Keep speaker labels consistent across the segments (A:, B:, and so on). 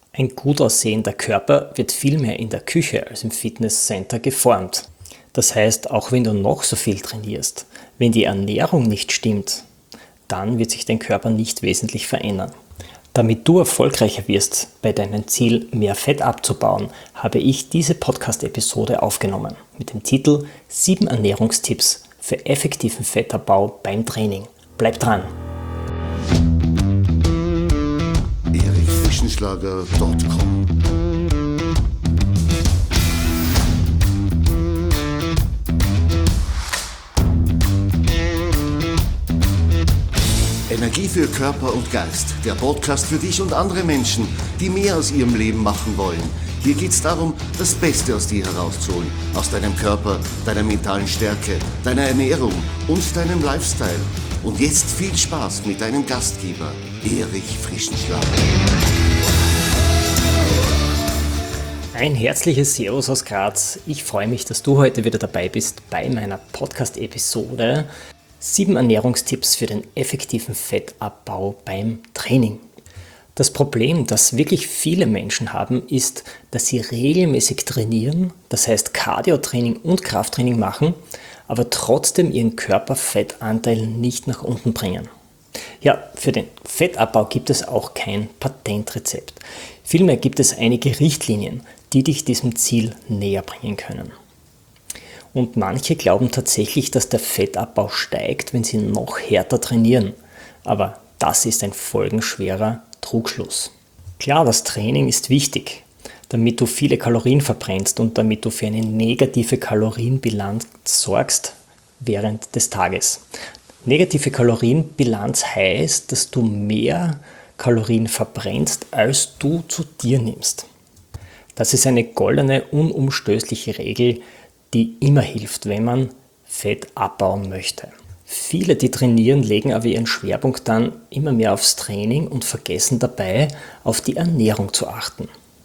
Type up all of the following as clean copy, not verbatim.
A: Ein gut aussehender Körper wird vielmehr in der Küche als im Fitnesscenter geformt. Das heißt, auch wenn du noch so viel trainierst, wenn die Ernährung nicht stimmt, dann wird sich dein Körper nicht wesentlich verändern. Damit du erfolgreicher wirst, bei deinem Ziel mehr Fett abzubauen, habe ich diese Podcast-Episode aufgenommen mit dem Titel 7 Ernährungstipps für effektiven Fettabbau beim Training. Bleib dran!
B: erichfrischenschlager.com Energie für Körper und Geist. Der Podcast für dich und andere Menschen, die mehr aus ihrem Leben machen wollen. Hier geht es darum, das Beste aus dir herauszuholen. Aus deinem Körper, deiner mentalen Stärke, deiner Ernährung und deinem Lifestyle. Und jetzt viel Spaß mit deinem Gastgeber, Erich Frischenschlager.
A: Ein herzliches Servus aus Graz. Ich freue mich, dass du heute wieder dabei bist bei meiner Podcast-Episode 7 Ernährungstipps für den effektiven Fettabbau beim Training. Das Problem, das wirklich viele Menschen haben, ist, dass sie regelmäßig trainieren, das heißt Cardio-Training und Krafttraining machen, aber trotzdem ihren Körperfettanteil nicht nach unten bringen. Ja, für den Fettabbau gibt es auch kein Patentrezept. Vielmehr gibt es einige Richtlinien, die dich diesem Ziel näher bringen können. Und manche glauben tatsächlich, dass der Fettabbau steigt, wenn sie noch härter trainieren. Aber das ist ein folgenschwerer Trugschluss. Klar, das Training ist wichtig, damit du viele Kalorien verbrennst und damit du für eine negative Kalorienbilanz sorgst während des Tages. Negative Kalorienbilanz heißt, dass du mehr Kalorien verbrennst, als du zu dir nimmst. Das ist eine goldene, unumstößliche Regel, die immer hilft, wenn man Fett abbauen möchte. Viele, die trainieren, legen aber ihren Schwerpunkt dann immer mehr aufs Training und vergessen dabei, auf die Ernährung zu achten.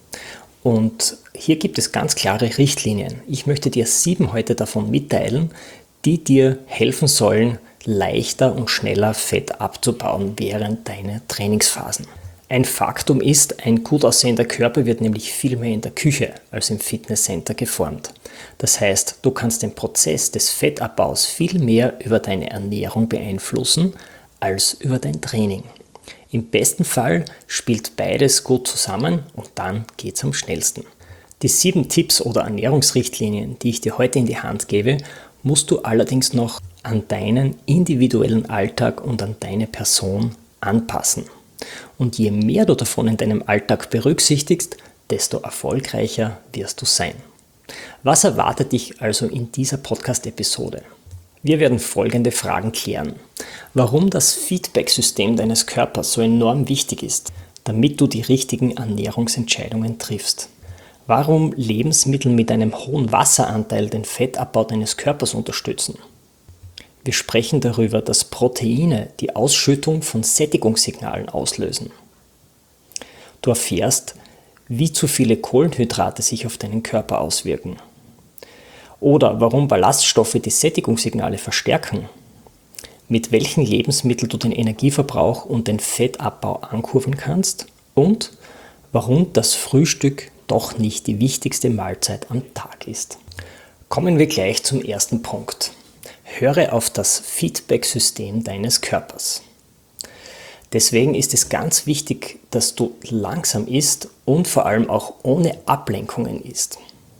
A: Und hier gibt es ganz klare Richtlinien. Ich möchte dir 7 heute davon mitteilen, die dir helfen sollen, leichter und schneller Fett abzubauen während deiner Trainingsphasen. Ein Faktum ist, ein gut aussehender Körper wird nämlich viel mehr in der Küche als im Fitnesscenter geformt. Das heißt, du kannst den Prozess des Fettabbaus viel mehr über deine Ernährung beeinflussen als über dein Training. Im besten Fall spielt beides gut zusammen und dann geht's am schnellsten. Die 7 Tipps oder Ernährungsrichtlinien, die ich dir heute in die Hand gebe, musst du allerdings noch an deinen individuellen Alltag und an deine Person anpassen. Und je mehr du davon in deinem Alltag berücksichtigst, desto erfolgreicher wirst du sein. Was erwartet dich also in dieser Podcast-Episode? Wir werden folgende Fragen klären. Warum das Feedback-System deines Körpers so enorm wichtig ist, damit du die richtigen Ernährungsentscheidungen triffst. Warum Lebensmittel mit einem hohen Wasseranteil den Fettabbau deines Körpers unterstützen. Wir sprechen darüber, dass Proteine die Ausschüttung von Sättigungssignalen auslösen. Du erfährst, wie zu viele Kohlenhydrate sich auf deinen Körper auswirken. Oder warum Ballaststoffe die Sättigungssignale verstärken. Mit welchen Lebensmitteln du den Energieverbrauch und den Fettabbau ankurbeln kannst. Und warum das Frühstück doch nicht die wichtigste Mahlzeit am Tag ist. Kommen wir gleich zum ersten Punkt. Höre auf das Feedback-System deines Körpers. Deswegen ist es ganz wichtig, dass du langsam isst und vor allem auch ohne Ablenkungen isst.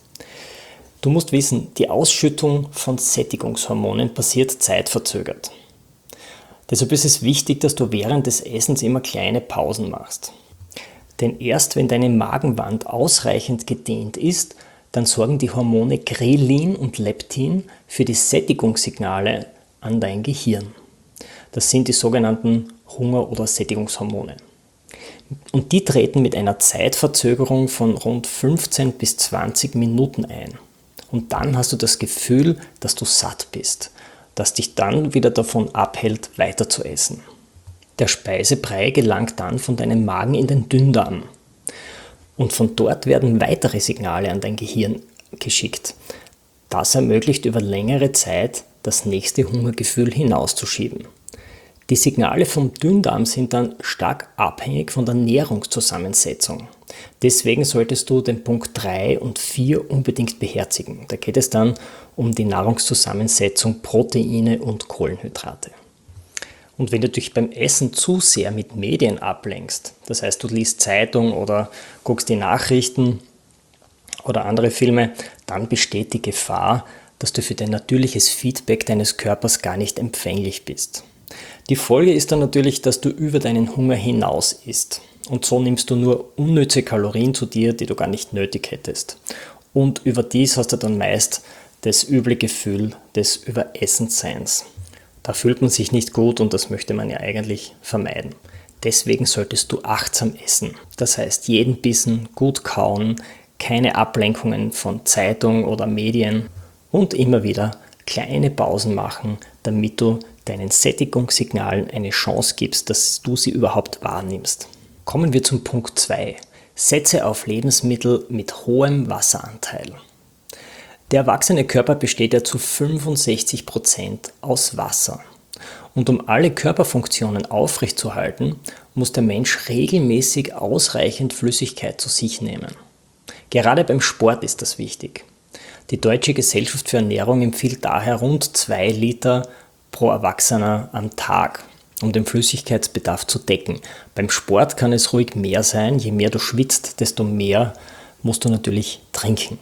A: Du musst wissen, die Ausschüttung von Sättigungshormonen passiert zeitverzögert. Deshalb ist es wichtig, dass du während des Essens immer kleine Pausen machst. Denn erst wenn deine Magenwand ausreichend gedehnt ist, dann sorgen die Hormone Grelin und Leptin für die Sättigungssignale an dein Gehirn. Das sind die sogenannten Hunger- oder Sättigungshormone. Und die treten mit einer Zeitverzögerung von rund 15 bis 20 Minuten ein. Und dann hast du das Gefühl, dass du satt bist, das dich dann wieder davon abhält, weiter zu essen. Der Speisebrei gelangt dann von deinem Magen in den Dünndarm. Und von dort werden weitere Signale an dein Gehirn geschickt. Das ermöglicht über längere Zeit das nächste Hungergefühl hinauszuschieben. Die Signale vom Dünndarm sind dann stark abhängig von der Nährungszusammensetzung. Deswegen solltest du den Punkt 3 und 4 unbedingt beherzigen. Da geht es dann um die Nahrungszusammensetzung, Proteine und Kohlenhydrate. Und wenn du dich beim Essen zu sehr mit Medien ablenkst, das heißt, du liest Zeitung oder guckst die Nachrichten oder andere Filme, dann besteht die Gefahr, dass du für dein natürliches Feedback deines Körpers gar nicht empfänglich bist. Die Folge ist dann natürlich, dass du über deinen Hunger hinaus isst. Und so nimmst du nur unnütze Kalorien zu dir, die du gar nicht nötig hättest. Und überdies hast du dann meist das üble Gefühl des Überessensseins. Da fühlt man sich nicht gut und das möchte man ja eigentlich vermeiden. Deswegen solltest du achtsam essen. Das heißt, jeden Bissen gut kauen, keine Ablenkungen von Zeitung oder Medien und immer wieder kleine Pausen machen, damit du deinen Sättigungssignalen eine Chance gibst, dass du sie überhaupt wahrnimmst. Kommen wir zum Punkt 2. Setze auf Lebensmittel mit hohem Wasseranteil. Der erwachsene Körper besteht ja zu 65% aus Wasser. Und um alle Körperfunktionen aufrechtzuerhalten, muss der Mensch regelmäßig ausreichend Flüssigkeit zu sich nehmen. Gerade beim Sport ist das wichtig. Die Deutsche Gesellschaft für Ernährung empfiehlt daher rund 2 Liter pro Erwachsener am Tag, um den Flüssigkeitsbedarf zu decken. Beim Sport kann es ruhig mehr sein. Je mehr du schwitzt, desto mehr musst du natürlich trinken.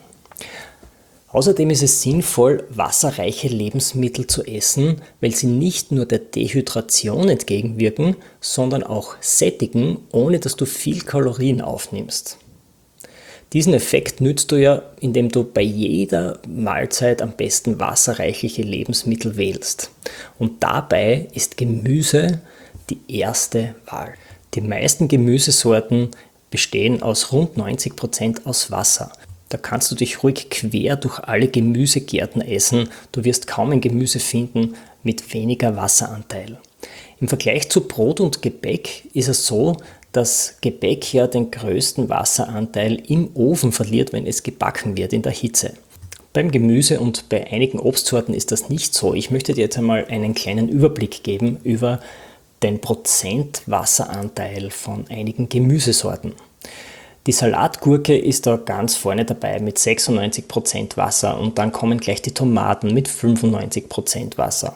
A: Außerdem ist es sinnvoll, wasserreiche Lebensmittel zu essen, weil sie nicht nur der Dehydration entgegenwirken, sondern auch sättigen, ohne dass du viel Kalorien aufnimmst. Diesen Effekt nützt du ja, indem du bei jeder Mahlzeit am besten wasserreiche Lebensmittel wählst. Und dabei ist Gemüse die erste Wahl. Die meisten Gemüsesorten bestehen aus rund 90% aus Wasser. Da kannst du dich ruhig quer durch alle Gemüsegärten essen. Du wirst kaum ein Gemüse finden mit weniger Wasseranteil. Im Vergleich zu Brot und Gebäck ist es so, dass Gebäck ja den größten Wasseranteil im Ofen verliert, wenn es gebacken wird in der Hitze. Beim Gemüse und bei einigen Obstsorten ist das nicht so. Ich möchte dir jetzt einmal einen kleinen Überblick geben über den Prozentwasseranteil von einigen Gemüsesorten. Die Salatgurke ist da ganz vorne dabei mit 96% Wasser und dann kommen gleich die Tomaten mit 95% Wasser.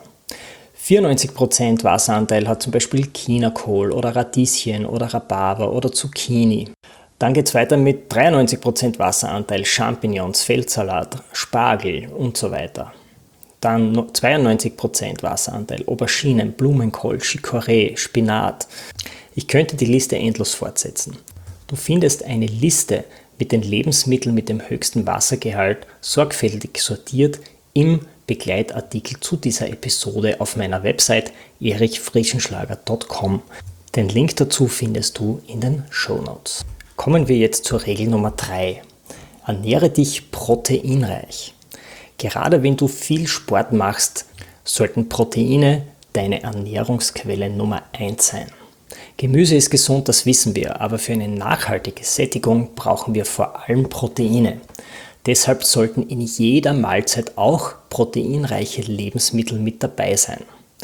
A: 94% Wasseranteil hat zum Beispiel Chinakohl oder Radieschen oder Rhabarber oder Zucchini. Dann geht es weiter mit 93% Wasseranteil Champignons, Feldsalat, Spargel und so weiter. Dann 92% Wasseranteil Auberginen, Blumenkohl, Chicorée, Spinat. Ich könnte die Liste endlos fortsetzen. Du findest eine Liste mit den Lebensmitteln mit dem höchsten Wassergehalt sorgfältig sortiert im Begleitartikel zu dieser Episode auf meiner Website erichfrischenschlager.com. Den Link dazu findest du in den Shownotes. Kommen wir jetzt zur Regel Nummer 3. Ernähre dich proteinreich. Gerade wenn du viel Sport machst, sollten Proteine deine Ernährungsquelle Nummer 1 sein. Gemüse ist gesund, das wissen wir, aber für eine nachhaltige Sättigung brauchen wir vor allem Proteine. Deshalb sollten in jeder Mahlzeit auch proteinreiche Lebensmittel mit dabei sein.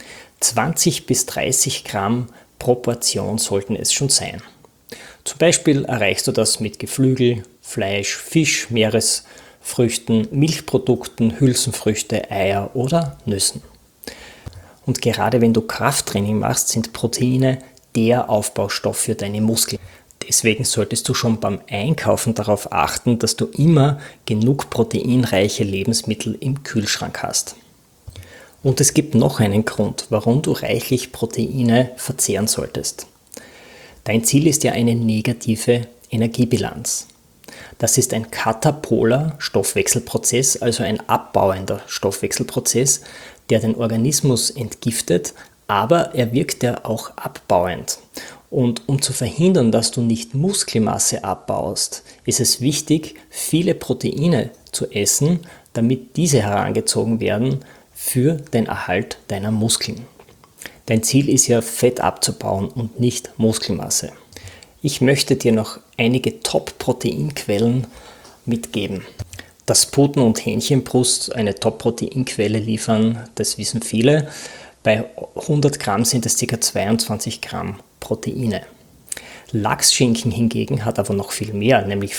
A: 20 bis 30 Gramm pro Portion sollten es schon sein. Zum Beispiel erreichst du das mit Geflügel, Fleisch, Fisch, Meeresfrüchten, Milchprodukten, Hülsenfrüchte, Eier oder Nüssen. Und gerade wenn du Krafttraining machst, sind Proteine der Aufbaustoff für deine Muskeln. Deswegen solltest du schon beim Einkaufen darauf achten, dass du immer genug proteinreiche Lebensmittel im Kühlschrank hast. Und es gibt noch einen Grund, warum du reichlich Proteine verzehren solltest. Dein Ziel ist ja eine negative Energiebilanz. Das ist ein katapoler Stoffwechselprozess, also ein abbauender Stoffwechselprozess, der den Organismus entgiftet, aber er wirkt ja auch abbauend. Und um zu verhindern, dass du nicht Muskelmasse abbaust, ist es wichtig, viele Proteine zu essen, damit diese herangezogen werden für den Erhalt deiner Muskeln. Dein Ziel ist ja, Fett abzubauen und nicht Muskelmasse. Ich möchte dir noch einige Top-Proteinquellen mitgeben. Dass Puten- und Hähnchenbrust eine Top-Proteinquelle liefern, das wissen viele. Bei 100 Gramm sind es ca. 22 Gramm Proteine. Lachsschinken hingegen hat aber noch viel mehr, nämlich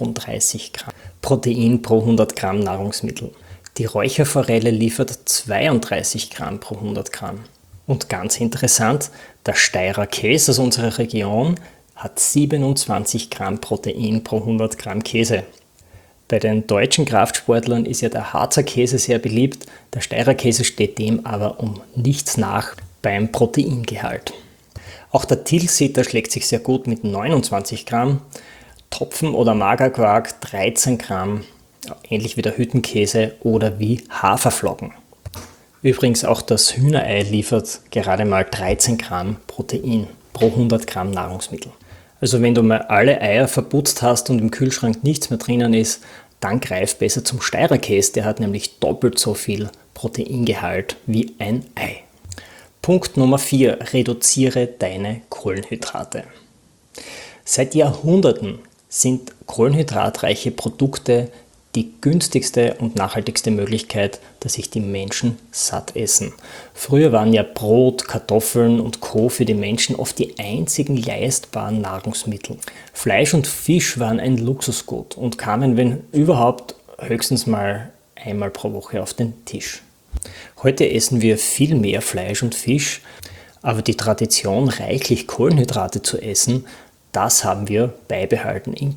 A: 35 Gramm Protein pro 100 Gramm Nahrungsmittel. Die Räucherforelle liefert 32 Gramm pro 100 Gramm. Und ganz interessant, der Steirer Käse aus unserer Region hat 27 Gramm Protein pro 100 Gramm Käse. Bei den deutschen Kraftsportlern ist ja der Harzer Käse sehr beliebt, der Steirer Käse steht dem aber um nichts nach beim Proteingehalt. Auch der Tilsiter schlägt sich sehr gut mit 29 Gramm, Topfen- oder Magerquark 13 Gramm, ähnlich wie der Hüttenkäse oder wie Haferflocken. Übrigens auch das Hühnerei liefert gerade mal 13 Gramm Protein pro 100 Gramm Nahrungsmittel. Also wenn du mal alle Eier verputzt hast und im Kühlschrank nichts mehr drinnen ist, dann greif besser zum Steirer Käse, der hat nämlich doppelt so viel Proteingehalt wie ein Ei. Punkt Nummer 4. Reduziere deine Kohlenhydrate. Seit Jahrhunderten sind kohlenhydratreiche Produkte die günstigste und nachhaltigste Möglichkeit, dass sich die Menschen satt essen. Früher waren ja Brot, Kartoffeln und Co. für die Menschen oft die einzigen leistbaren Nahrungsmittel. Fleisch und Fisch waren ein Luxusgut und kamen, wenn überhaupt, höchstens mal einmal pro Woche auf den Tisch. Heute essen wir viel mehr Fleisch und Fisch, aber die Tradition, reichlich Kohlenhydrate zu essen, das haben wir beibehalten im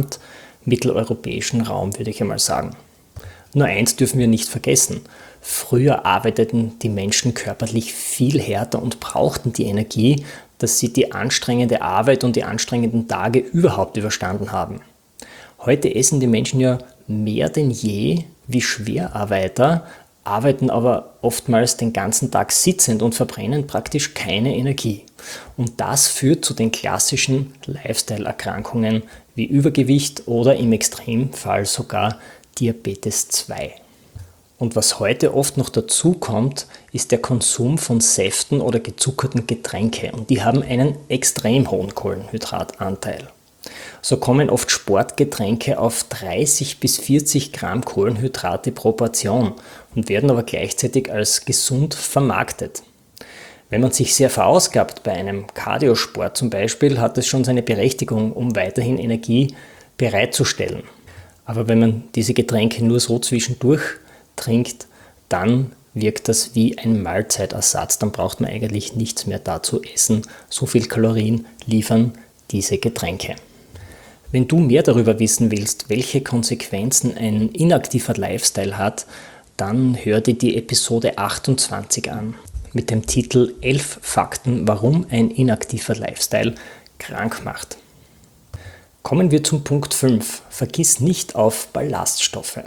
A: gesamtmitteleuropäischen Raum, würde ich einmal sagen. Nur eins dürfen wir nicht vergessen. Früher arbeiteten die Menschen körperlich viel härter und brauchten die Energie, dass sie die anstrengende Arbeit und die anstrengenden Tage überhaupt überstanden haben. Heute essen die Menschen ja mehr denn je wie Schwerarbeiter, arbeiten aber oftmals den ganzen Tag sitzend und verbrennen praktisch keine Energie. Und das führt zu den klassischen Lifestyle-Erkrankungen wie Übergewicht oder im Extremfall sogar Diabetes 2. Und was heute oft noch dazu kommt, ist der Konsum von Säften oder gezuckerten Getränke. Und die haben einen extrem hohen Kohlenhydratanteil. So kommen oft Sportgetränke auf 30 bis 40 Gramm Kohlenhydrate pro Portion und werden aber gleichzeitig als gesund vermarktet. Wenn man sich sehr verausgabt bei einem Cardiosport zum Beispiel, hat es schon seine Berechtigung, um weiterhin Energie bereitzustellen. Aber wenn man diese Getränke nur so zwischendurch trinkt, dann wirkt das wie ein Mahlzeitersatz. Dann braucht man eigentlich nichts mehr dazu essen. So viel Kalorien liefern diese Getränke. Wenn du mehr darüber wissen willst, welche Konsequenzen ein inaktiver Lifestyle hat, dann hör dir die Episode 28 an mit dem Titel 11 Fakten, warum ein inaktiver Lifestyle krank macht. Kommen wir zum Punkt 5. Vergiss nicht auf Ballaststoffe.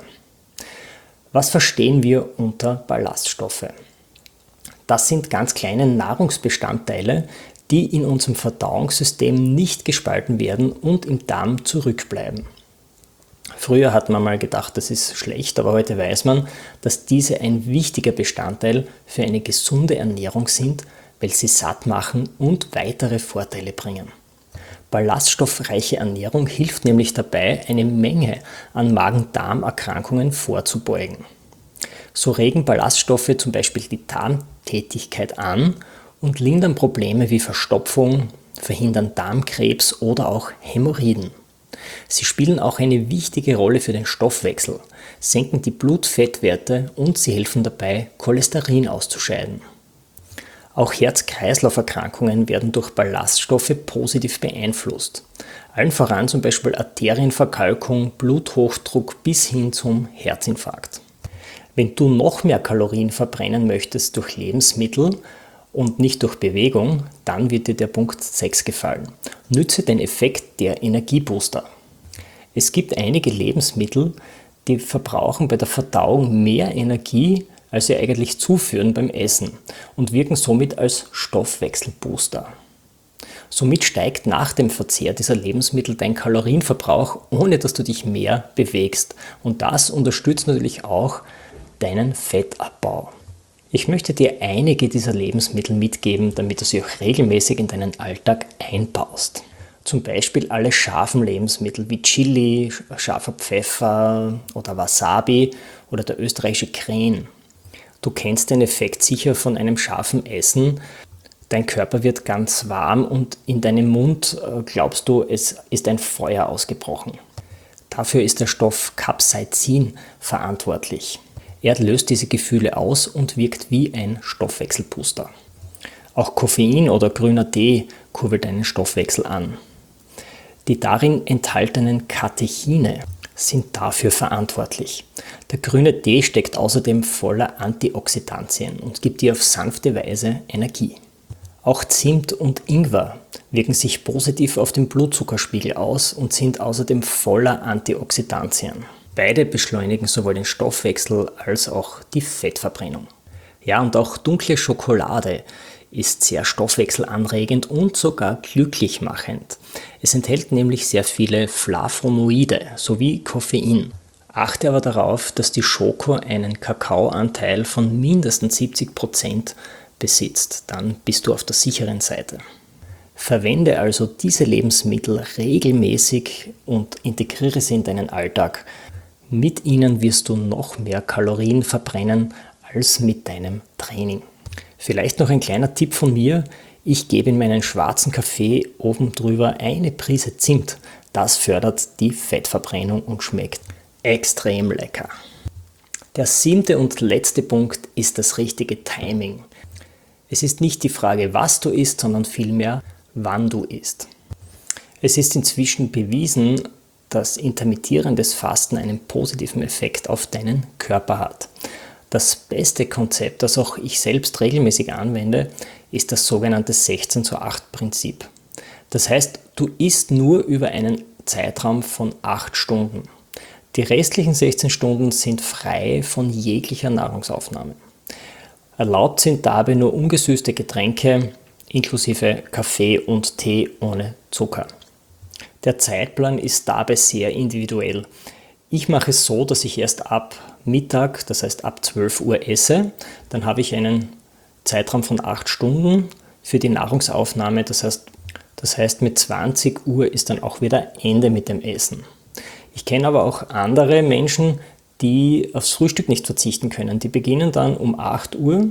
A: Was verstehen wir unter Ballaststoffe? Das sind ganz kleine Nahrungsbestandteile, die in unserem Verdauungssystem nicht gespalten werden und im Darm zurückbleiben. Früher hat man mal gedacht, das ist schlecht, aber heute weiß man, dass diese ein wichtiger Bestandteil für eine gesunde Ernährung sind, weil sie satt machen und weitere Vorteile bringen. Ballaststoffreiche Ernährung hilft nämlich dabei, eine Menge an Magen-Darm-Erkrankungen vorzubeugen. So regen Ballaststoffe zum Beispiel die Darmtätigkeit an und lindern Probleme wie Verstopfung, verhindern Darmkrebs oder auch Hämorrhoiden. Sie spielen auch eine wichtige Rolle für den Stoffwechsel, senken die Blutfettwerte und sie helfen dabei, Cholesterin auszuscheiden. Auch Herz-Kreislauf-Erkrankungen werden durch Ballaststoffe positiv beeinflusst. Allen voran zum Beispiel Arterienverkalkung, Bluthochdruck bis hin zum Herzinfarkt. Wenn du noch mehr Kalorien verbrennen möchtest durch Lebensmittel und nicht durch Bewegung, dann wird dir der Punkt 6 gefallen. Nütze den Effekt der Energiebooster. Es gibt einige Lebensmittel, die verbrauchen bei der Verdauung mehr Energie, als sie eigentlich zuführen beim Essen und wirken somit als Stoffwechselbooster. Somit steigt nach dem Verzehr dieser Lebensmittel dein Kalorienverbrauch, ohne dass du dich mehr bewegst. Und das unterstützt natürlich auch deinen Fettabbau. Ich möchte dir einige dieser Lebensmittel mitgeben, damit du sie auch regelmäßig in deinen Alltag einbaust. Zum Beispiel alle scharfen Lebensmittel wie Chili, scharfer Pfeffer oder Wasabi oder der österreichische Kren. Du kennst den Effekt sicher von einem scharfen Essen. Dein Körper wird ganz warm und in deinem Mund glaubst du, es ist ein Feuer ausgebrochen. Dafür ist der Stoff Capsaicin verantwortlich. Er löst diese Gefühle aus und wirkt wie ein Stoffwechselbooster. Auch Koffein oder grüner Tee kurbelt deinen Stoffwechsel an. Die darin enthaltenen Katechine sind dafür verantwortlich. Der grüne Tee steckt außerdem voller Antioxidantien und gibt dir auf sanfte Weise Energie. Auch Zimt und Ingwer wirken sich positiv auf den Blutzuckerspiegel aus und sind außerdem voller Antioxidantien. Beide beschleunigen sowohl den Stoffwechsel als auch die Fettverbrennung. Ja, und auch dunkle Schokolade ist sehr stoffwechselanregend und sogar glücklich machend. Es enthält nämlich sehr viele Flavonoide sowie Koffein. Achte aber darauf, dass die Schoko einen Kakaoanteil von mindestens 70% besitzt. Dann bist du auf der sicheren Seite. Verwende also diese Lebensmittel regelmäßig und integriere sie in deinen Alltag. Mit ihnen wirst du noch mehr Kalorien verbrennen als mit deinem Training. Vielleicht noch ein kleiner Tipp von mir. Ich gebe in meinen schwarzen Kaffee oben drüber eine Prise Zimt. Das fördert die Fettverbrennung und schmeckt extrem lecker. Der 7. und letzte Punkt ist das richtige Timing. Es ist nicht die Frage, was du isst, sondern vielmehr, wann du isst. Es ist inzwischen bewiesen, dass intermittierendes Fasten einen positiven Effekt auf deinen Körper hat. Das beste Konzept, das auch ich selbst regelmäßig anwende, ist das sogenannte 16:8-Prinzip. Das heißt, du isst nur über einen Zeitraum von 8 Stunden. Die restlichen 16 Stunden sind frei von jeglicher Nahrungsaufnahme. Erlaubt sind dabei nur ungesüßte Getränke inklusive Kaffee und Tee ohne Zucker. Der Zeitplan ist dabei sehr individuell. Ich mache es so, dass ich erst ab Mittag, das heißt ab 12 Uhr esse. Dann habe ich einen Zeitraum von 8 Stunden für die Nahrungsaufnahme. Das heißt, mit 20 Uhr ist dann auch wieder Ende mit dem Essen. Ich kenne aber auch andere Menschen, die aufs Frühstück nicht verzichten können. Die beginnen dann um 8 Uhr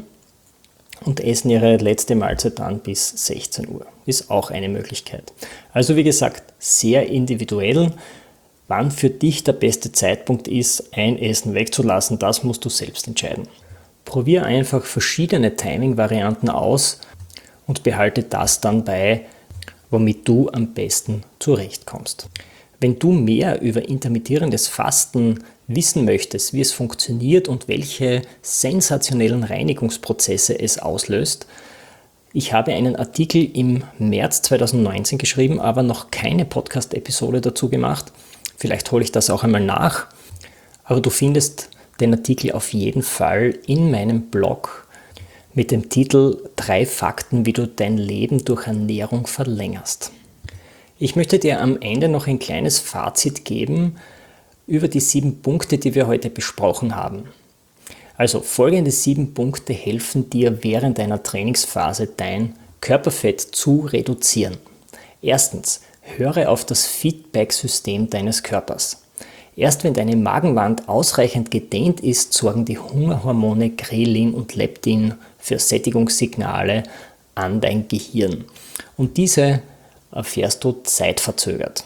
A: und essen ihre letzte Mahlzeit dann bis 16 Uhr. Ist auch eine Möglichkeit. Also wie gesagt, sehr individuell. Wann für dich der beste Zeitpunkt ist, ein Essen wegzulassen, das musst du selbst entscheiden. Probier einfach verschiedene Timing-Varianten aus und behalte das dann bei, womit du am besten zurechtkommst. Wenn du mehr über intermittierendes Fasten wissen möchtest, wie es funktioniert und welche sensationellen Reinigungsprozesse es auslöst, ich habe einen Artikel im März 2019 geschrieben, aber noch keine Podcast-Episode dazu gemacht. Vielleicht hole ich das auch einmal nach, aber du findest den Artikel auf jeden Fall in meinem Blog mit dem Titel 3 Fakten, wie du dein Leben durch Ernährung verlängerst. Ich möchte dir am Ende noch ein kleines Fazit geben über die 7 Punkte, die wir heute besprochen haben. Also folgende 7 Punkte helfen dir während deiner Trainingsphase dein Körperfett zu reduzieren. Erstens, höre auf das Feedback-System deines Körpers. Erst wenn deine Magenwand ausreichend gedehnt ist, sorgen die Hungerhormone Grelin und Leptin für Sättigungssignale an dein Gehirn. Und diese erfährst du zeitverzögert.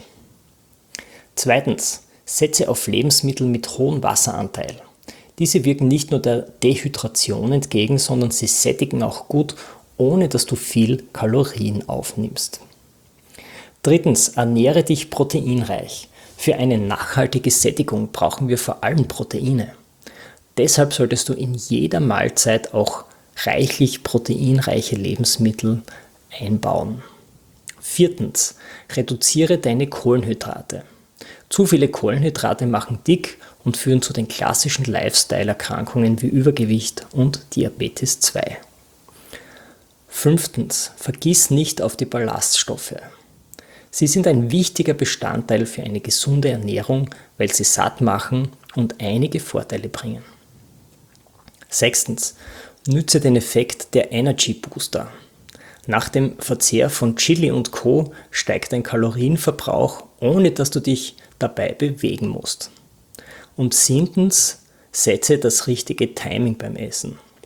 A: Zweitens, setze auf Lebensmittel mit hohem Wasseranteil. Diese wirken nicht nur der Dehydration entgegen, sondern sie sättigen auch gut, ohne dass du viel Kalorien aufnimmst. Drittens, ernähre dich proteinreich. Für eine nachhaltige Sättigung brauchen wir vor allem Proteine. Deshalb solltest du in jeder Mahlzeit auch reichlich proteinreiche Lebensmittel einbauen. Viertens, reduziere deine Kohlenhydrate. Zu viele Kohlenhydrate machen dick und führen zu den klassischen Lifestyle-Erkrankungen wie Übergewicht und Diabetes 2. Fünftens, vergiss nicht auf die Ballaststoffe. Sie sind ein wichtiger Bestandteil für eine gesunde Ernährung, weil sie satt machen und einige Vorteile bringen. Sechstens, nütze den Effekt der Energy Booster. Nach dem Verzehr von Chili und Co. steigt dein Kalorienverbrauch, ohne dass du dich dabei bewegen musst. Und siebtens, setze das richtige Timing beim Essen.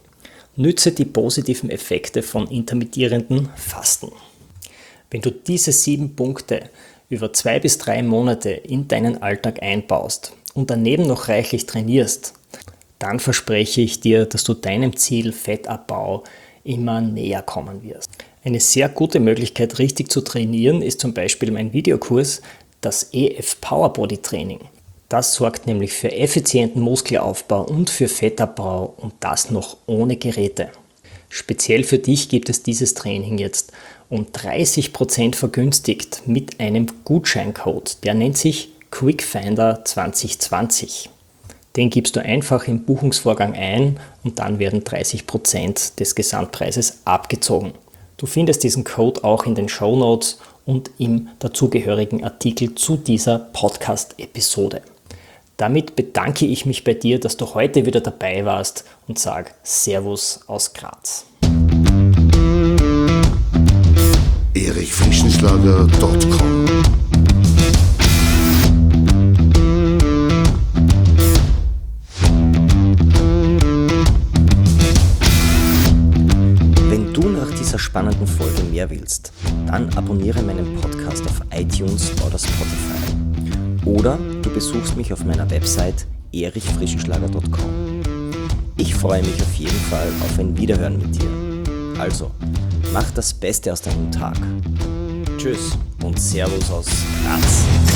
A: Nütze die positiven Effekte von intermittierendem Fasten. Wenn du diese 7 Punkte über 2 bis 3 Monate in deinen Alltag einbaust und daneben noch reichlich trainierst, dann verspreche ich dir, dass du deinem Ziel Fettabbau immer näher kommen wirst. Eine sehr gute Möglichkeit, richtig zu trainieren, ist zum Beispiel mein Videokurs, das EF Power Body Training. Das sorgt nämlich für effizienten Muskelaufbau und für Fettabbau und das noch ohne Geräte. Speziell für dich gibt es dieses Training jetzt um 30% vergünstigt mit einem Gutscheincode. Der nennt sich QuickFinder 2020. Den gibst du einfach im Buchungsvorgang ein und dann werden 30% des Gesamtpreises abgezogen. Du findest diesen Code auch in den Shownotes und im dazugehörigen Artikel zu dieser Podcast-Episode. Damit bedanke ich mich bei dir, dass du heute wieder dabei warst und sage Servus aus Graz.
B: erichfrischenschlager.com
A: Wenn du nach dieser spannenden Folge mehr willst, dann abonniere meinen Podcast auf iTunes oder Spotify. Oder du besuchst mich auf meiner Website erichfrischenschlager.com. Ich freue mich auf jeden Fall auf ein Wiederhören mit dir. Also, mach das Beste aus deinem Tag. Tschüss und Servus aus Graz.